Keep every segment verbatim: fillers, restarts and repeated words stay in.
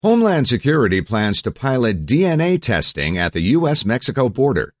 Homeland Security plans to pilot D N A testing at the U S Mexico border.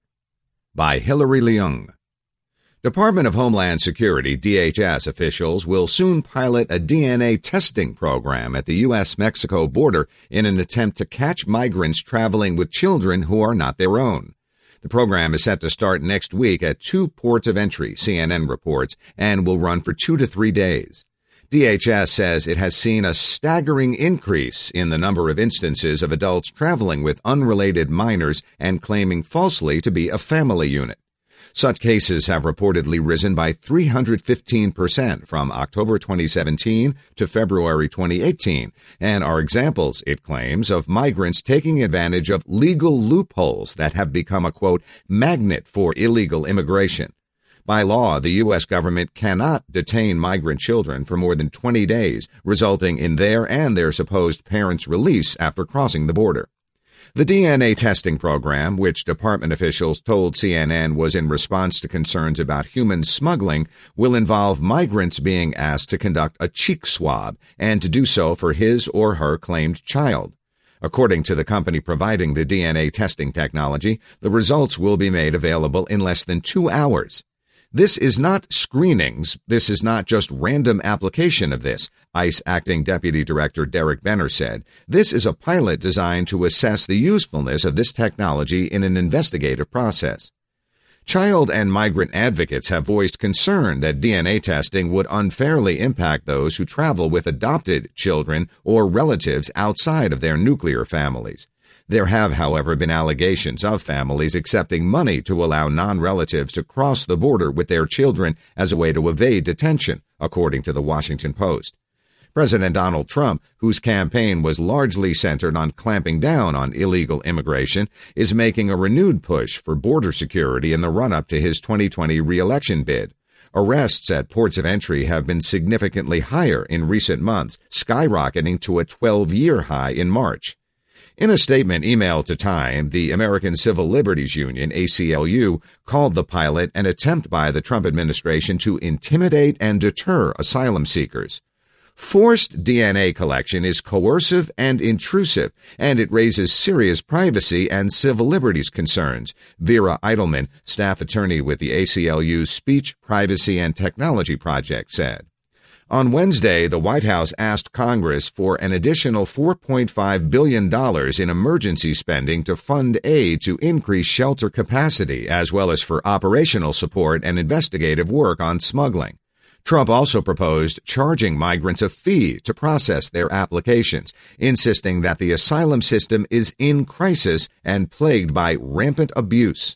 By Hilary Leung. Department of Homeland Security, D H S, officials will soon pilot a D N A testing program at the U S Mexico border in an attempt to catch migrants traveling with children who are not their own. The program is set to start next week at two ports of entry, C N N reports, and will run for two to three days. D H S says it has seen a staggering increase in the number of instances of adults traveling with unrelated minors and claiming falsely to be a family unit. Such cases have reportedly risen by three hundred fifteen percent from October twenty seventeen to February twenty eighteen, and are examples, it claims, of migrants taking advantage of legal loopholes that have become a, quote, magnet for illegal immigration. By law, the U S government cannot detain migrant children for more than twenty days, resulting in their and their supposed parents' release after crossing the border. The D N A testing program, which department officials told C N N was in response to concerns about human smuggling, will involve migrants being asked to conduct a cheek swab and to do so for his or her claimed child. According to the company providing the D N A testing technology, the results will be made available in less than two hours. This is not screenings. This is not just random application of this, ICE Acting Deputy Director Derek Benner said. This is a pilot designed to assess the usefulness of this technology in an investigative process. Child and migrant advocates have voiced concern that D N A testing would unfairly impact those who travel with adopted children or relatives outside of their nuclear families. There have, however, been allegations of families accepting money to allow non-relatives to cross the border with their children as a way to evade detention, according to the Washington Post. President Donald Trump, whose campaign was largely centered on clamping down on illegal immigration, is making a renewed push for border security in the run-up to his twenty twenty re-election bid. Arrests at ports of entry have been significantly higher in recent months, skyrocketing to a twelve-year high in March. In a statement emailed to Time, the American Civil Liberties Union, A C L U, called the pilot an attempt by the Trump administration to intimidate and deter asylum seekers. Forced D N A collection is coercive and intrusive, and it raises serious privacy and civil liberties concerns, Vera Eidelman, staff attorney with the A C L U's Speech, Privacy, and Technology Project, said. On Wednesday, the White House asked Congress for an additional four point five billion dollars in emergency spending to fund aid to increase shelter capacity, as well as for operational support and investigative work on smuggling. Trump also proposed charging migrants a fee to process their applications, insisting that the asylum system is in crisis and plagued by rampant abuse.